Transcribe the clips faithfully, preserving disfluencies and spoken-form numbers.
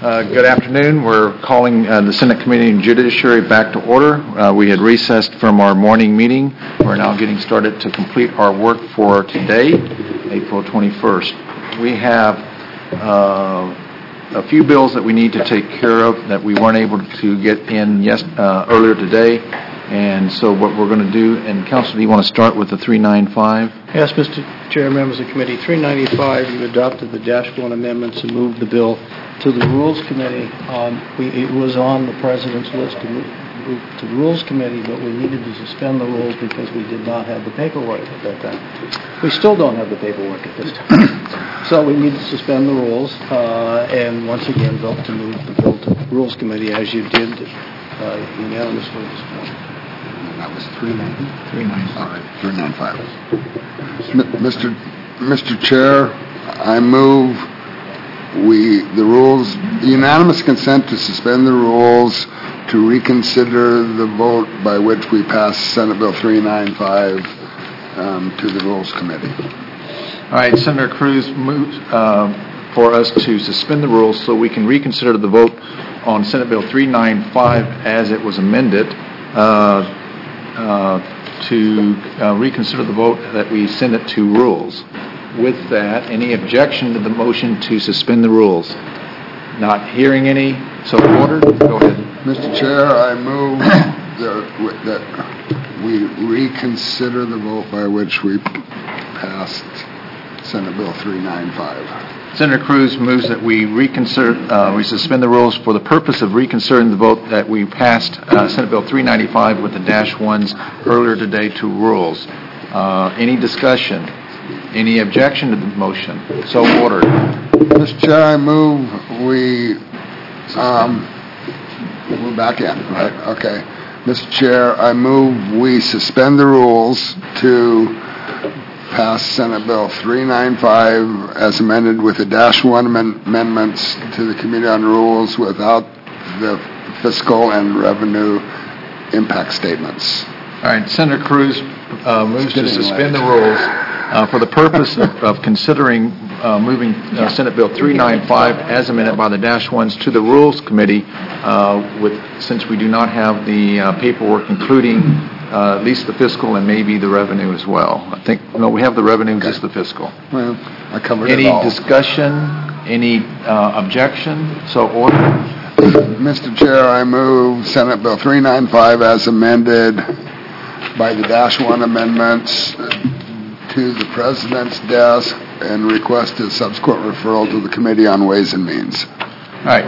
Uh, good afternoon. We're calling uh, the Senate Committee on Judiciary back to order. Uh, we had recessed from our morning meeting. We're now getting started to complete our work for today, April twenty-first. We have uh, a few bills that we need to take care of that we weren't able to get in yes, uh, earlier today. And so what we're going to do, and Council, do you want to start with the three ninety-five? Yes, Mister Chair, members of the committee. three ninety-five, you adopted the dash one amendments and moved the bill to the Rules Committee. Um, we, it was on the President's list to move, move to the Rules Committee, but we needed to suspend the rules because we did not have the paperwork at that time. We still don't have the paperwork at this time. So we need to suspend the rules uh, and once again vote to move the bill to the Rules Committee as you did uh, unanimously this morning. That was three ninety? three ninety-five. three ninety-five. Mister Mister Chair, I move we, the rules, the unanimous consent to suspend the rules to reconsider the vote by which we passed Senate Bill three ninety-five um, to the Rules Committee. All right, Senator Cruz moves uh, for us to suspend the rules so we can reconsider the vote on Senate Bill three ninety-five as it was amended. Uh, Uh, to uh, reconsider the vote that we send it to rules. With that, any objection to the motion to suspend the rules? Not hearing any, so ordered. Go ahead. Mister Chair, I move that, that we reconsider the vote by which we passed Senate Bill three ninety-five. Senator Cruz moves that we reconsider, uh, we suspend the rules for the purpose of reconsidering the vote that we passed uh, Senate Bill three ninety-five with the dash ones earlier today to rules. Uh, any discussion? Any objection to the motion? So ordered. Mister Chair, I move we, um, we're back in, right? Okay. Mister Chair, I move we suspend the rules to pass Senate Bill three ninety-five as amended with the dash one amend- amendments to the Committee on Rules without the fiscal and revenue impact statements. All right, Senator Cruz uh, moves to suspend the rules uh, for the purpose of, of considering uh, moving uh, Senate Bill three ninety-five as amended by the dash ones to the Rules Committee uh, with, since we do not have the uh, paperwork including Uh, at least the fiscal and maybe the revenue as well. I think, no, we have the revenue, okay. Just the fiscal. Well, I covered any it all. Any discussion? Any uh, objection? So ordered. Mister Chair, I move Senate Bill three ninety-five as amended by the dash one amendments to the President's desk and request a subsequent referral to the Committee on Ways and Means. All right.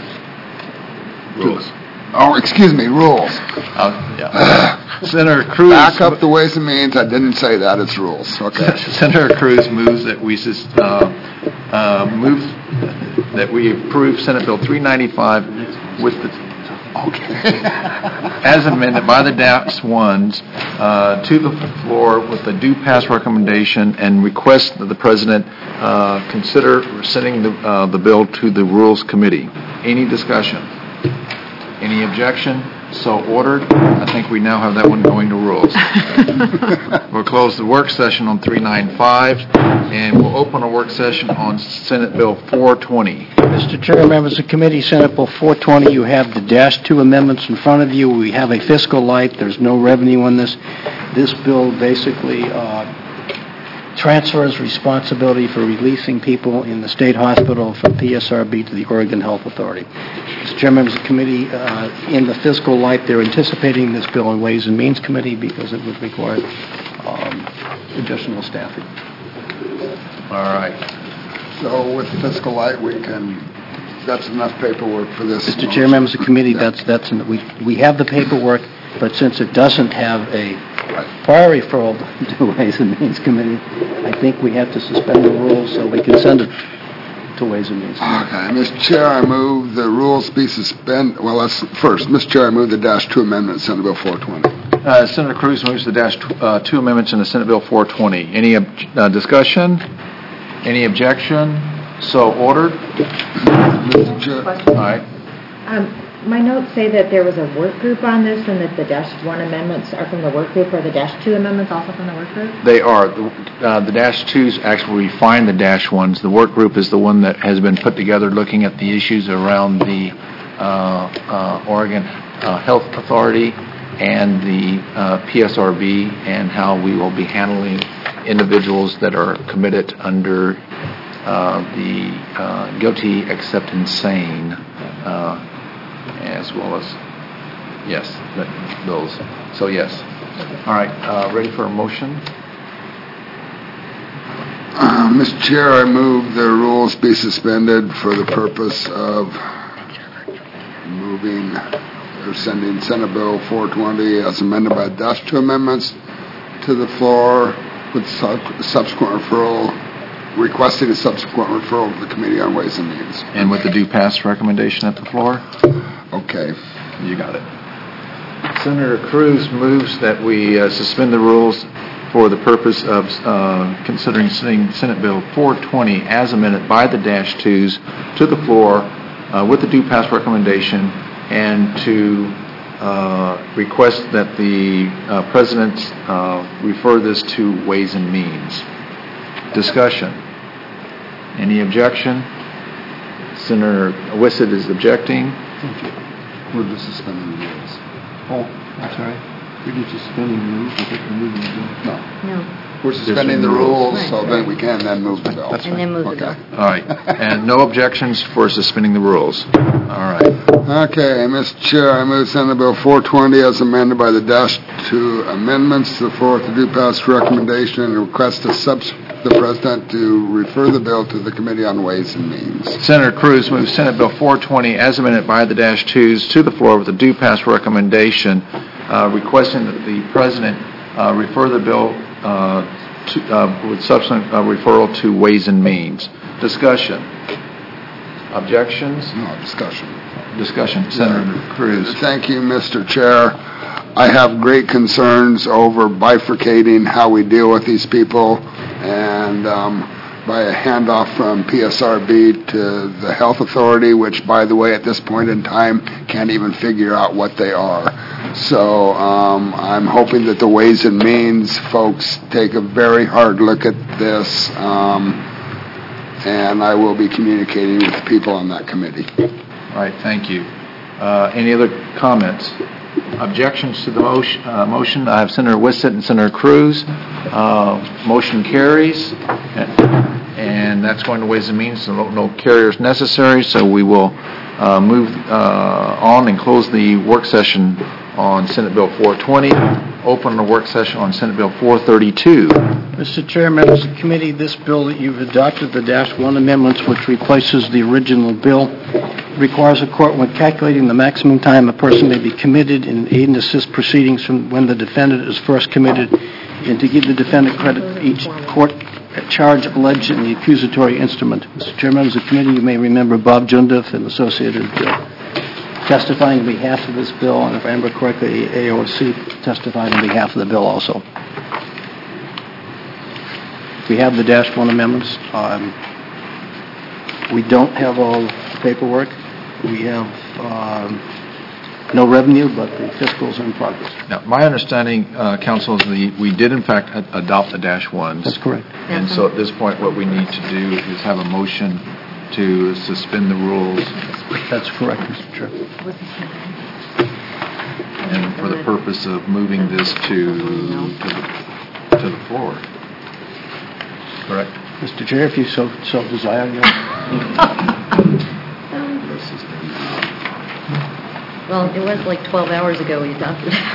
Rules. Oh, excuse me, rules. Uh, yeah. Senator Cruz. Back up the Ways and Means. I didn't say that. It's rules. Okay. Senator Cruz moves that we uh, uh, move that we approve Senate Bill three ninety-five with the okay as amended by the dash ones uh, to the floor with the due pass recommendation and request that the President uh, consider sending the uh, the bill to the Rules Committee. Any discussion? Any objection? So ordered. I think we now have that one going to rules. We'll close the work session on three ninety-five, and we'll open a work session on Senate Bill four twenty. Mister Chair, members of the committee, Senate Bill four twenty, you have the dash two amendments in front of you. We have a fiscal light. There's no revenue on this. This bill basically uh, transfers responsibility for releasing people in the state hospital from P S R B to the Oregon Health Authority. Mister Chair, members of the committee, uh, in the fiscal light, they're anticipating this bill in Ways and Means Committee because it would require um, additional staffing. All right. So with fiscal light, we can, that's enough paperwork for this. Mister Chair, members of the committee, that's, that's, we, we have the paperwork, but since it doesn't have a prior referral to Ways and Means Committee, I think we have to suspend the rules so we can send it to Ways and Means Committee. Okay, Mister Chair, I move the rules be suspended. Well, let's first, Mister Chair, I move the dash two amendment, Senate Bill four twenty. Uh, Senator Cruz moves the dash t- uh, two amendments in the Senate Bill four twenty. Any ob- uh, discussion? Any objection? So ordered. Mister Chair. All right. Um, my notes say that there was a work group on this and that the dash one amendments are from the work group, or the dash two amendments also from the work group? They are. The, uh, the dash twos actually refine the dash ones. The work group is the one that has been put together looking at the issues around the uh, uh, Oregon uh, Health Authority and the uh, P S R B, and how we will be handling individuals that are committed under uh, the uh, guilty except insane, uh, as well as, yes, that, those. So yes. All right, uh, ready for a motion? Uh, Mister Chair, I move the rules be suspended for the purpose of moving or sending Senate Bill four twenty as amended by dash two amendments to the floor with sub- subsequent referral, requesting a subsequent referral to the Committee on Ways and Means. And with the due pass recommendation at the floor? Okay. You got it. Senator Cruz moves that we uh, suspend the rules for the purpose of uh, considering sending Senate Bill four twenty as amended by the dash twos to the floor uh, with the due pass recommendation, and to uh, request that the uh, President uh, refer this to Ways and Means. Discussion. Any objection? Senator Wissett is objecting. We're just suspending the rules. Oh, I'm sorry. We're just suspending the rules, but we're moving the bill. No. No. We're suspending the rules, Right. so then we can then move the bill. That's And then move the Okay. bill. All right. And no objections for suspending the rules. All right. Okay, Mister Chair, I move Senate Bill four twenty as amended by the dash two amendments to the floor with the due pass recommendation, and request the, subs- the President to refer the bill to the Committee on Ways and Means. Senator Cruz moves Senate Bill four twenty as amended by the dash twos to the floor with a due pass recommendation, uh, requesting that the President uh, refer the bill uh, to, uh, with subsequent uh, referral to Ways and Means. Discussion. Objections? No discussion. Discussion. Senator Cruz. Thank you, Mister Chair. I have great concerns over bifurcating how we deal with these people, and um, by a handoff from P S R B to the Health Authority, which, by the way, at this point in time, can't even figure out what they are. So um, I'm hoping that the Ways and Means folks take a very hard look at this, um, and I will be communicating with the people on that committee. All right, thank you. Uh, any other comments? Objections to the motion? Uh, motion? I have Senator Wissett and Senator Cruz. Uh, motion carries, and that's going to Ways and Means. So no, no carriers necessary. So we will uh, move uh, on and close the work session on Senate Bill four twenty. Open the work session on Senate Bill four thirty-two. Mister Chair, members of the committee, this bill that you've adopted, the dash one amendments, which replaces the original bill, requires a court, when calculating the maximum time a person may be committed in aid and assist proceedings from when the defendant is first committed, and to give the defendant credit for each court charge alleged in the accusatory instrument. Mister Chair, members of the committee, you may remember Bob Jundiff and Associated uh, testifying on behalf of this bill, and if I remember correctly, A O C testified on behalf of the bill also. We have the dash one amendments. Um, we don't have all the paperwork. We have um, no revenue, but the fiscals are in progress. Now, my understanding, uh, Council, is the, we did in fact a- adopt the dash ones. That's correct. And so at this point, what we need to do is have a motion to suspend the rules, That's correct, Mister Chair. and for the purpose of moving this to to the, to the floor. Correct? Mister Chair, if you so, so desire, you Well, it was like twelve hours ago we adopted it.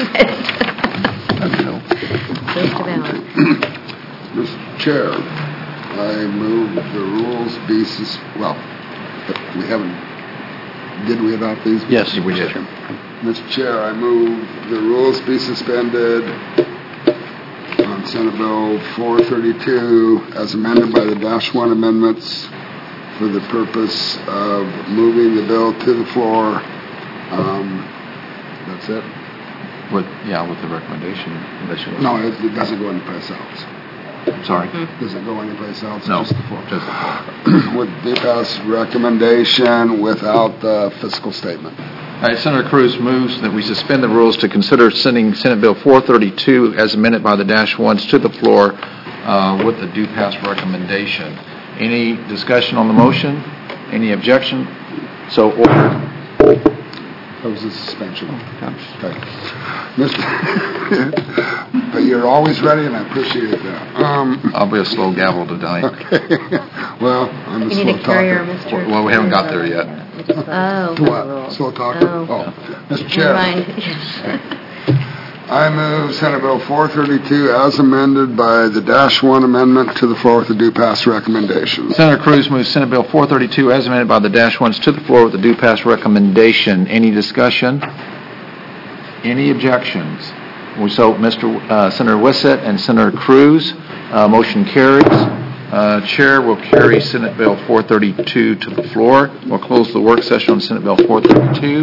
Just about. Mister Chair, I move the rules be sus- well, we haven't, did we adopt these? Yes, we did. Mister Chair, I move the rules be suspended on Senate Bill four thirty-two as amended by the dash one amendments for the purpose of moving the bill to the floor. Um, that's it? With, yeah, with the recommendation. Unless you want- No, it, it doesn't go anyplace else. Sorry. Does it go anyplace else? No, Just the floor. just the floor. With the pass recommendation without the fiscal statement. All right, Senator Cruz moves that we suspend the rules to consider sending Senate Bill four thirty-two as amended by the dash ones to the floor uh, with the due pass recommendation. Any discussion on the motion? Any objection? So ordered. That was a suspension. Okay. Mister But you're always ready, and I appreciate that. Um, I'll be a slow gavel tonight. okay. Well, I'm a You slow need a carrier, talker. Mister Well, we haven't got there yet. Oh. To what? Slow talker? Oh. Mister Chair. Never mind. I move Senate Bill four thirty-two as amended by the dash one amendment to the floor with the due pass recommendation. Senator Cruz moves Senate Bill four thirty-two as amended by the dash ones to the floor with the due pass recommendation. Any discussion? Any objections? So, Mister Uh, Senator Wissett and Senator Cruz, uh, motion carries. Uh, Chair will carry Senate Bill four thirty-two to the floor. We'll close the work session on Senate Bill four thirty-two.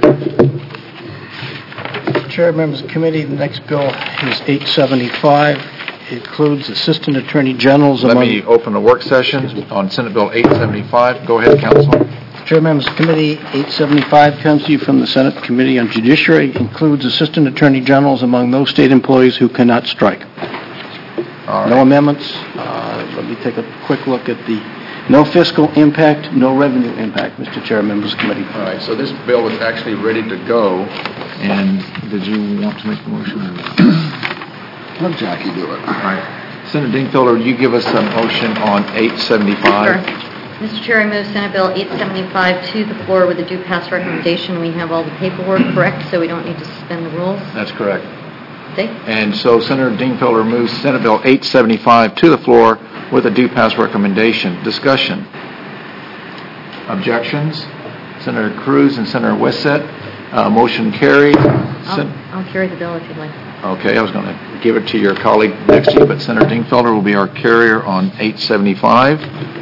Chair, members of the committee, the next bill is eight seventy-five. It includes assistant attorney generals Let among... me open the work session on Senate Bill eight seventy-five. Go ahead, Counsel. Chair, members of the committee, eight seventy-five comes to you from the Senate Committee on Judiciary. It includes assistant attorney generals among those state employees who cannot strike. All No right. amendments. Uh, Let me take a quick look at the no fiscal impact, no revenue impact, Mister Chair, members of the committee. All right, so this bill is actually ready to go. And did you want to make the motion? Let Jackie do it. All right. Senator Dingfelder, you give us a motion on eight seventy-five. Sure. Mister Chair, I move Senate Bill eight seventy-five to the floor with a due pass recommendation. We have all the paperwork correct, so we don't need to suspend the rules. That's correct. Okay? And so Senator Dingfelder moves Senate Bill eight seventy-five to the floor with a due pass recommendation. Discussion. Objections? Senator Cruz and Senator Wissett. Uh, motion carried. Sen- I'll, I'll carry the bill if you'd like. okay, I was going to give it to your colleague next to you, but Senator Dingfelder will be our carrier on eight seventy-five.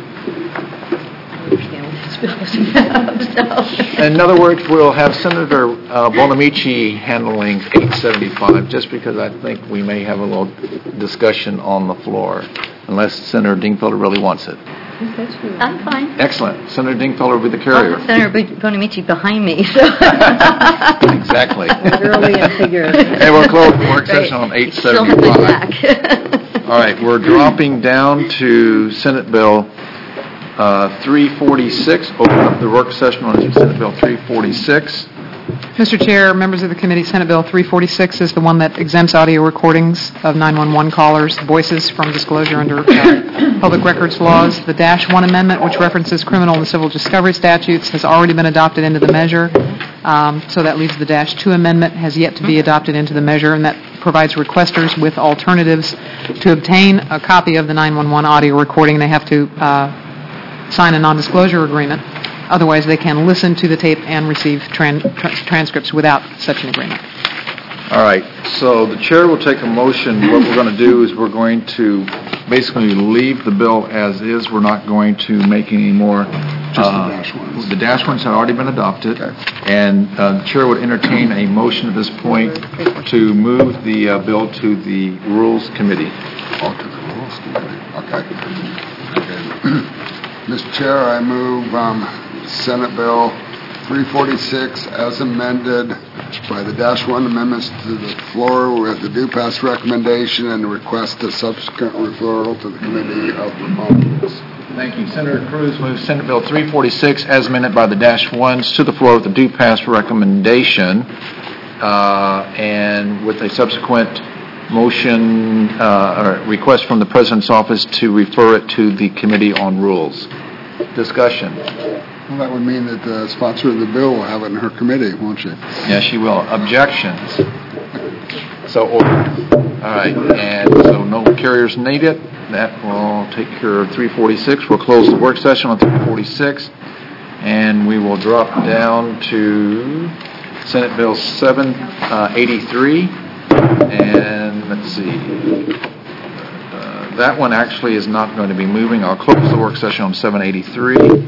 I understand what this bill is about, so. In other words, we'll have Senator uh, Bonamici handling eight seventy-five, just because I think we may have a little discussion on the floor, unless Senator Dingfelder really wants it. I'm fine. Excellent. Senator Dingfelder will be the carrier. Also, Senator Bonamici behind me, so. Exactly. Literally and figuratively. Hey, we'll close the work Right. session on eight Still have my seventy-five. back. All right, we're dropping down to Senate Bill uh, three forty-six. Open up the work session on Senate Bill three forty-six. Mister Chair, members of the committee, Senate Bill three forty-six is the one that exempts audio recordings of nine one one callers' voices from disclosure under uh, public records laws. The Dash one amendment, which references criminal and civil discovery statutes, has already been adopted into the measure. Um, so that leaves the Dash two amendment has yet to be adopted into the measure, and that provides requesters with alternatives to obtain a copy of the nine one one audio recording. They have to uh, sign a non-disclosure agreement. Otherwise, they can listen to the tape and receive tran- tra- transcripts without such an agreement. All right, so the chair will take a motion. What we're going to do is we're going to basically leave the bill as is. We're not going to make any more. Just the dash ones. The dash ones have already been adopted. Okay. And uh, the chair would entertain a motion at this point to move the uh, bill to the Rules Committee. Oh, to the rules committee. Okay. Okay. Mister Chair, I move um, Senate Bill three forty-six as amended by the dash one amendments to the floor with the due pass recommendation and request a subsequent referral to the Committee of the Rules. Thank you. Senator Cruz moves Senate Bill three forty-six as amended by the dash ones to the floor with the due pass recommendation uh, and with a subsequent motion uh, or request from the President's office to refer it to the Committee on Rules. Discussion. Well, that would mean that the sponsor of the bill will have it in her committee, won't she? Yes, she will. Objections? So ordered. All right, and so no carriers needed. That will take care of three forty-six. We'll close the work session on three forty-six, and we will drop down to Senate Bill seven eighty-three, and let's see. Uh, that one actually is not going to be moving. I'll close the work session on seven eighty-three.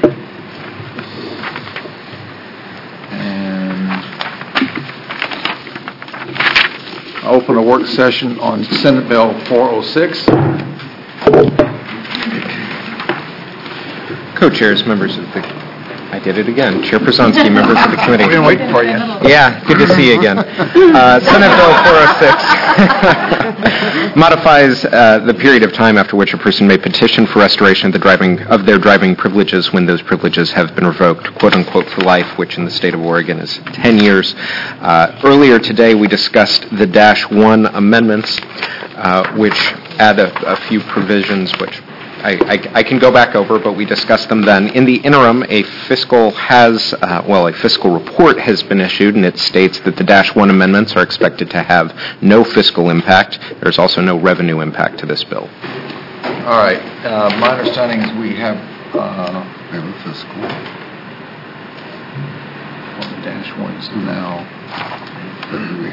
Open a work session on Senate Bill four oh six. Co-chairs, members of the I did it again. Chair Przonski, members of the committee. We've been waiting for you. Yeah, good to see you again. Uh, Senate Bill four oh six modifies uh, the period of time after which a person may petition for restoration of the driving of their driving privileges when those privileges have been revoked, quote unquote, for life, which in the state of Oregon is ten years. Uh, earlier today, we discussed the Dash One amendments, uh, which add a, a few provisions which I, I, I can go back over, but we discussed them then. In the interim, a fiscal has, uh, well, a fiscal report has been issued, and it states that the Dash One amendments are expected to have no fiscal impact. There's also no revenue impact to this bill. All right. Uh, my understanding is we have, uh, We have a fiscal. well, the dash ones now. We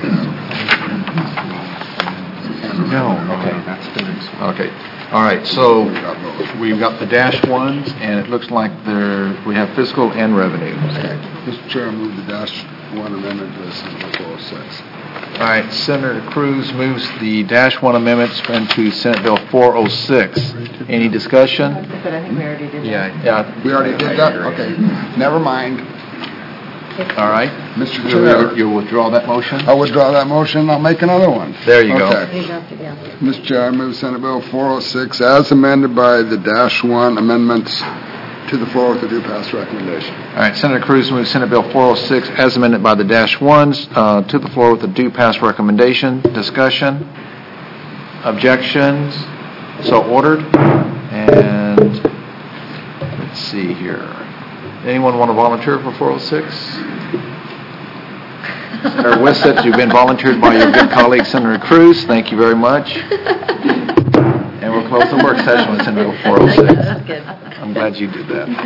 have. No, okay. That's the next one. Okay. All right, so we've got the dash ones, and it looks like there, we have fiscal and revenue. Okay. Mister Chair, I move the Dash One amendment to Senate Bill four oh six. All right, Senator Cruz moves the dash one amendments into Senate Bill four oh six. Any discussion? But I think we already did that. Yeah, yeah. We already did that? Okay. Never mind. All right. Mister You'll Chair, you'll withdraw that motion? I'll withdraw that motion. I'll make another one. There you go. Okay. You got it, yeah. Mister Chair, I move Senate Bill four oh six as amended by the Dash One amendments to the floor with the due pass recommendation. All right, Senator Cruz moves Senate Bill four oh six as amended by the dash ones uh, to the floor with a due pass recommendation. Discussion? Objections? So ordered. And let's see here. Anyone want to volunteer for four oh six? Senator Wissett, you've been volunteered by your good colleague, Senator Cruz. Thank you very much. And we'll close the work session with Senate Bill four oh six. That's good. I'm glad you did that.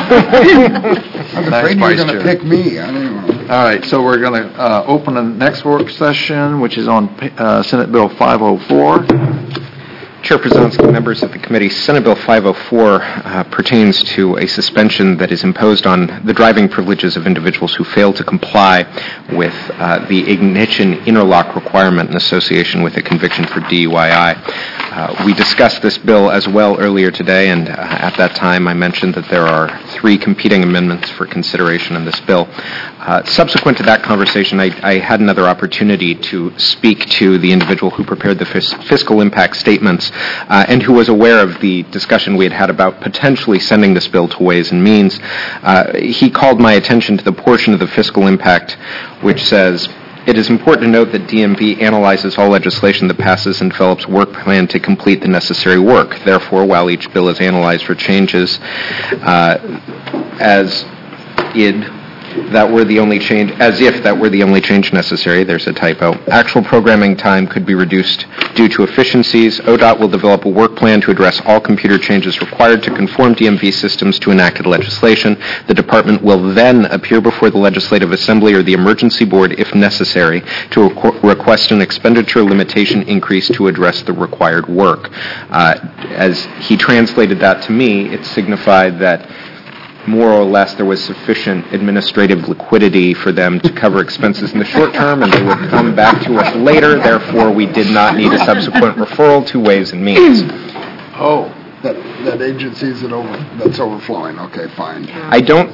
I was Nice afraid you were Vice going to Chair. pick me. I didn't know. All right, so we're going to uh, open the next work session, which is on uh, Senate Bill five oh four. Chair Przonski, members of the committee, Senate Bill five oh four uh, pertains to a suspension that is imposed on the driving privileges of individuals who fail to comply with uh, the ignition interlock requirement in association with a conviction for D U I. Uh, we discussed this bill as well earlier today, and uh, at that time I mentioned that there are three competing amendments for consideration in this bill. Uh, subsequent to that conversation, I, I had another opportunity to speak to the individual who prepared the fis- fiscal impact statements uh, and who was aware of the discussion we had had about potentially sending this bill to Ways and Means. Uh, he called my attention to the portion of the fiscal impact which says, "It is important to note that D M V analyzes all legislation that passes and develops a work plan to complete the necessary work. Therefore, while each bill is analyzed for changes uh, as id that were the only change, as if that were the only change necessary," there's a typo, "actual programming time could be reduced due to efficiencies. O D O T will develop a work plan to address all computer changes required to conform D M V systems to enacted legislation. The department will then appear before the Legislative Assembly or the Emergency Board, if necessary, to requ- request an expenditure limitation increase to address the required work." Uh, as he translated that to me, it signified that more or less there was sufficient administrative liquidity for them to cover expenses in the short term, and they would come back to us later. Therefore, we did not need a subsequent referral to Ways and Means. Oh, that, that agencies that over, that's overflowing. Okay, fine. I don't,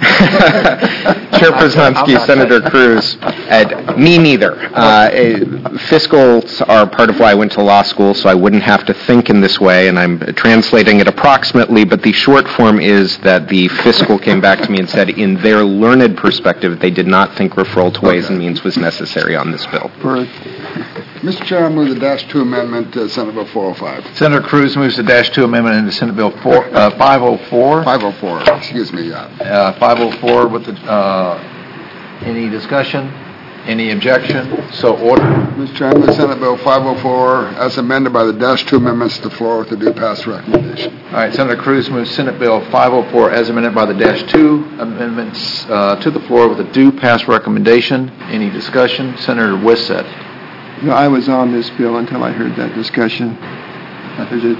Chair Przonski, Senator Cruz, and me neither. Uh, eh, fiscals are part of why I went to law school, so I wouldn't have to think in this way, and I'm translating it approximately, but the short form is that the fiscal came back to me and said, in their learned perspective, they did not think referral to Ways and Means was necessary on this bill. Mister Chair, I move the Dash Two amendment to Senate Bill four oh five. Senator Cruz moves the dash two amendment into Senate Bill four, uh, five oh four. five oh four, excuse me, yeah. Uh, five oh four with the, uh, any discussion? Any objection? So ordered. Mister Chair, I move Senate Bill five oh four as amended by the Dash Two amendments to the floor with the due pass recommendation. All right, Senator Cruz moves Senate Bill five oh four as amended by the dash two amendments uh, to the floor with a due pass recommendation. Any discussion? Senator Wissett. No, I was on this bill until I heard that discussion. There's a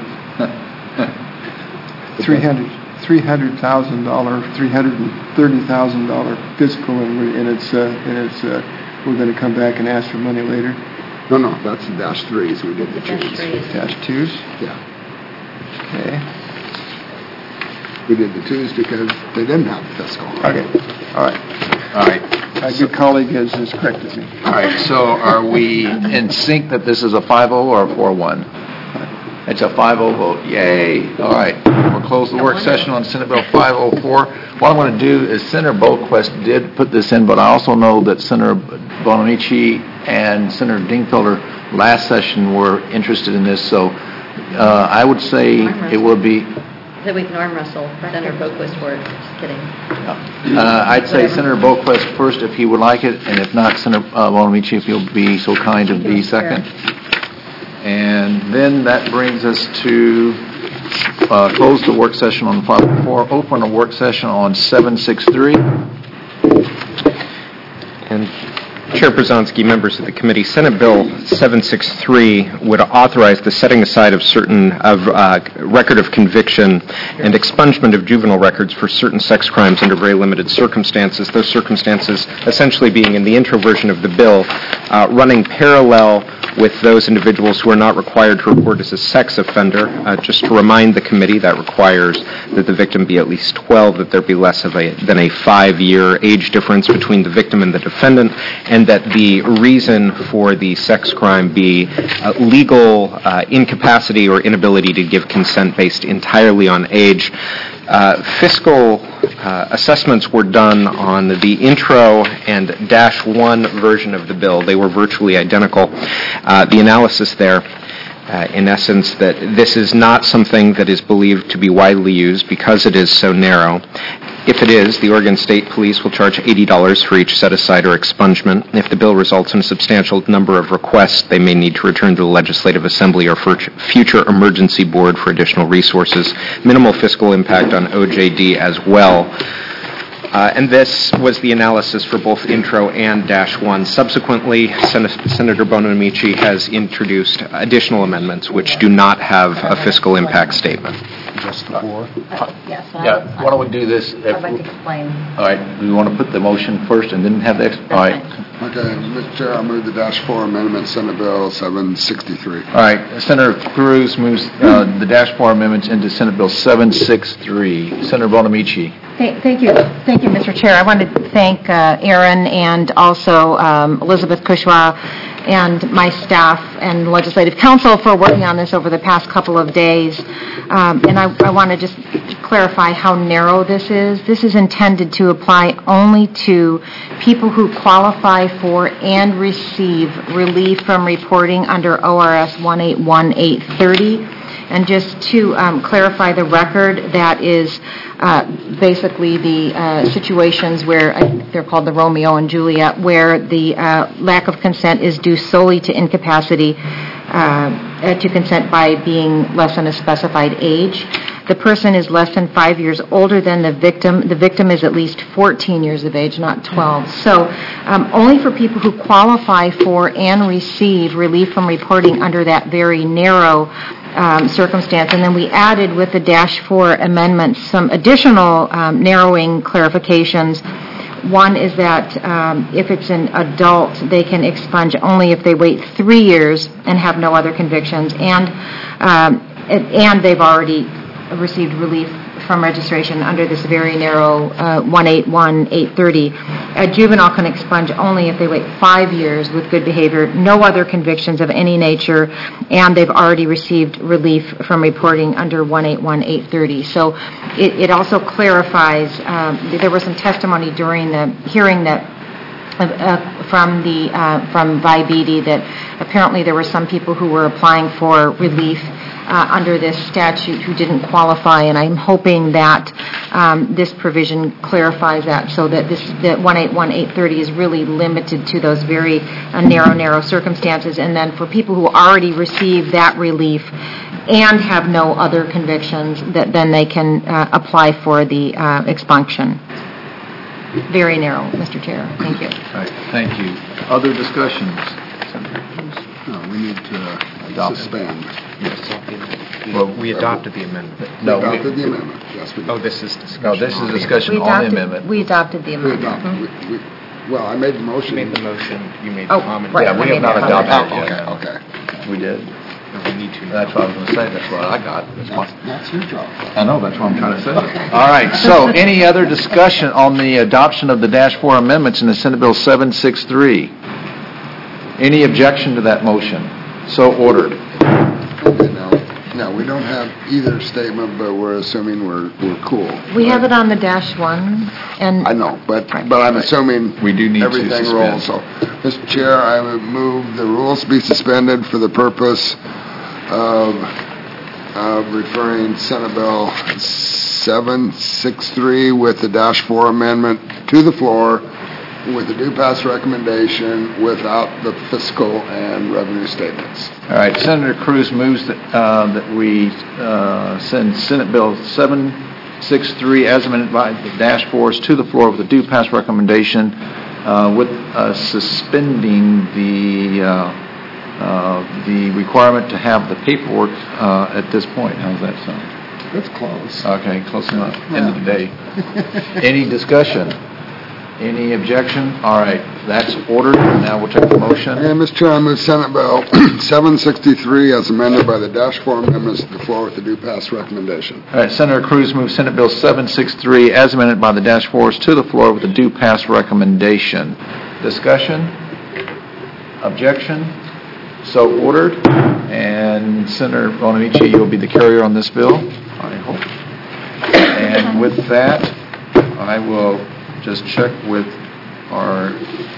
three hundred three hundred thousand dollars, three hundred thirty thousand dollars fiscal, and, we, and it's uh, and it's uh, we're going to come back and ask for money later. No, no, that's the Dash Threes. We did the Dash change. threes. Dash twos. Yeah. Okay. We did the twos because they didn't have the fiscal. Okay, all right. All right. My good colleague has has corrected me. All right, so are we in sync that this is a five oh or a four one? It's a five oh vote, yay. All right, we'll close the work session on Senate Bill five oh four. What I'm going to do is Senator Boquist did put this in, but I also know that Senator Bonamici and Senator Dingfelder last session were interested in this, so uh, I would say it will be... That we can arm wrestle Senator Boquist for it. Just kidding. Uh, I'd say Senator Boquist first if he would like it, and if not, Senator uh, Bonamici, if you'll be so kind to be second. And then that brings us to uh, close the work session on five oh four, open a work session on seven sixty-three. And Chair Brzezinski, members of the committee, Senate Bill seven sixty-three would authorize the setting aside of certain of uh, record of conviction and expungement of juvenile records for certain sex crimes under very limited circumstances. Those circumstances essentially being in the intro version of the bill, uh, running parallel with those individuals who are not required to report as a sex offender. Uh, just to remind the committee, that requires that the victim be at least twelve, that there be less of a than a five-year age difference between the victim and the defendant, and that the reason for the sex crime be uh, legal uh, incapacity or inability to give consent based entirely on age. Uh, fiscal uh, assessments were done on the intro and dash one version of the bill. They were virtually identical. Uh, the analysis there, uh, in essence, that this is not something that is believed to be widely used because it is so narrow. If it is, the Oregon State Police will charge eighty dollars for each set-aside or expungement. If the bill results in a substantial number of requests, they may need to return to the Legislative Assembly or for future emergency board for additional resources. Minimal fiscal impact on O J D as well. Uh, and this was the analysis for both intro and dash one. Subsequently, Sen- Senator Bonamici has introduced additional amendments which do not have a fiscal impact statement. Just the four? Yes. Yeah, why don't we do this? I'd like to explain. All right, we want to put the motion first and then have the... Ex- all right. Okay, Mister Chair, I move the dash four amendment, Senate Bill seven sixty-three. All right, Senator Cruz moves uh, the dash four amendments into Senate Bill seven sixty-three. Senator Bonamici. Thank thank you. Thank you, Mister Chair. I wanted to thank uh, Aaron and also um, Elizabeth Kushwa and my staff and Legislative Council for working on this over the past couple of days. Um, and I, I want to just clarify how narrow this is. This is intended to apply only to people who qualify for and receive relief from reporting under O R S one eight one eight thirty. And just to um, clarify the record, that is uh, basically the uh, situations where uh, they're called the Romeo and Juliet, where the uh, lack of consent is due solely to incapacity uh, to consent by being less than a specified age. The person is less than five years older than the victim. The victim is at least fourteen years of age, not twelve. So um, only for people who qualify for and receive relief from reporting under that very narrow Um, circumstance. And then we added with the dash four amendments some additional um, narrowing clarifications. One is that um, if it's an adult, they can expunge only if they wait three years and have no other convictions, and um, and, and they've already received relief from registration under this very narrow uh, one eight one eight thirty. A juvenile can expunge only if they wait five years with good behavior, no other convictions of any nature, and they've already received relief from reporting under one eight one eight thirty. So it, it also clarifies, um, there was some testimony during the hearing that uh, from the uh, from V I B D that apparently there were some people who were applying for relief Uh, under this statute who didn't qualify, and I'm hoping that um, this provision clarifies that, so that this that one eight one eight thirty is really limited to those very uh, narrow, narrow circumstances, and then for people who already receive that relief and have no other convictions, that then they can uh, apply for the uh, expunction. Very narrow, Mister Chair. Thank you. All right, thank you. Other discussions? No, we need to Adopt. suspend. Yes. Well, we adopted the amendment. We No, adopted we- the amendment, yes, we did. Oh, this is discussion. No, this is discussion We on the adopted, amendment. we adopted the We amendment. adopted, we, we, well, I made the motion. You made the motion, you made Oh, the comment. right. Yeah, we I have made not that adopted Oh, it okay, yet. okay. We did. That's what I was going to say, that's what I got. That's my- That's your job. I know, that's what I'm trying to say. All right, so any other discussion on the adoption of the dash four amendments in the Senate Bill seven sixty-three? Any objection to that motion? So ordered. Okay, now, now, we don't have either statement, but we're assuming we're, we're cool. We have it on the dash one, and... I know, but, but I'm assuming We do need to everything suspend. rolls. So, Mister Chair, I would move the rules be suspended for the purpose of, of referring Senate Bill seven sixty-three with the dash four amendment to the floor with the due pass recommendation without the fiscal and revenue statements. All right, Senator Cruz moves that, uh, that we uh, send Senate Bill seven sixty-three as amended by the dash fours to the floor with a due pass recommendation uh, with uh, suspending the uh, uh, the requirement to have the paperwork uh, at this point. How's that sound? That's close. Okay, close enough. End of the day. Any discussion? Any objection? All right, that's ordered. Now we'll take the motion. And, Mister Chair, I move Senate Bill seven sixty-three as amended by the dash four amendments to the floor with the due pass recommendation. All right, Senator Cruz moves Senate Bill seven sixty-three as amended by the dash fours to the floor with a due pass recommendation. Discussion? Objection? So ordered. And Senator Bonamici, you will be the carrier on this bill, I hope. And with that, I will just check with our,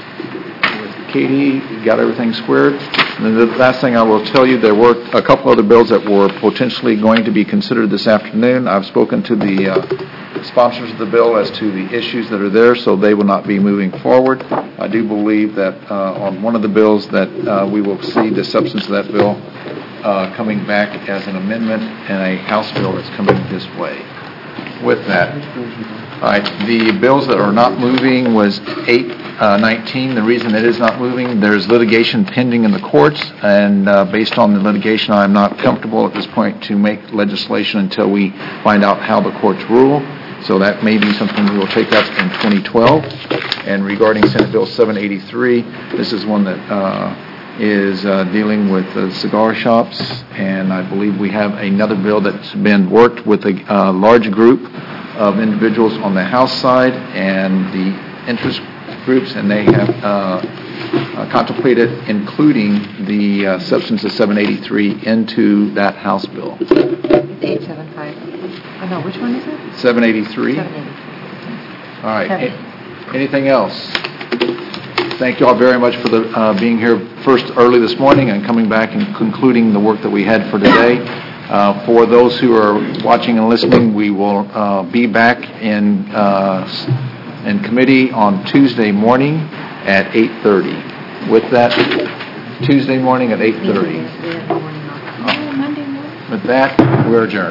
with Katie, got everything squared. And then the last thing I will tell you, there were a couple other bills that were potentially going to be considered this afternoon. I've spoken to the uh, sponsors of the bill as to the issues that are there, so they will not be moving forward. I do believe that uh, on one of the bills that uh, we will see the substance of that bill uh, coming back as an amendment and a House bill that's coming this way. With that, all right, the bills that are not moving was eight nineteen. The reason it is not moving, there's litigation pending in the courts, and uh, based on the litigation, I'm not comfortable at this point to make legislation until we find out how the courts rule. So that may be something we will take up in twenty twelve. And regarding Senate Bill seven eighty-three, this is one that uh, is uh, dealing with uh, cigar shops, and I believe we have another bill that's been worked with a uh, large group of individuals on the House side and the interest groups, and they have uh, uh, contemplated including the uh, substance of seven eighty-three into that House bill. It's eight seventy-five. Oh, no, which one is it? seven eighty-three? seven eighty-three. All right. Seven. A- Anything else? Thank you all very much for the, uh, being here first early this morning and coming back and concluding the work that we had for today. Uh, for those who are watching and listening, we will uh, be back in uh, in committee on Tuesday morning at eight thirty. With that, Tuesday morning at eight thirty. We have the morning off. With that, we're adjourned.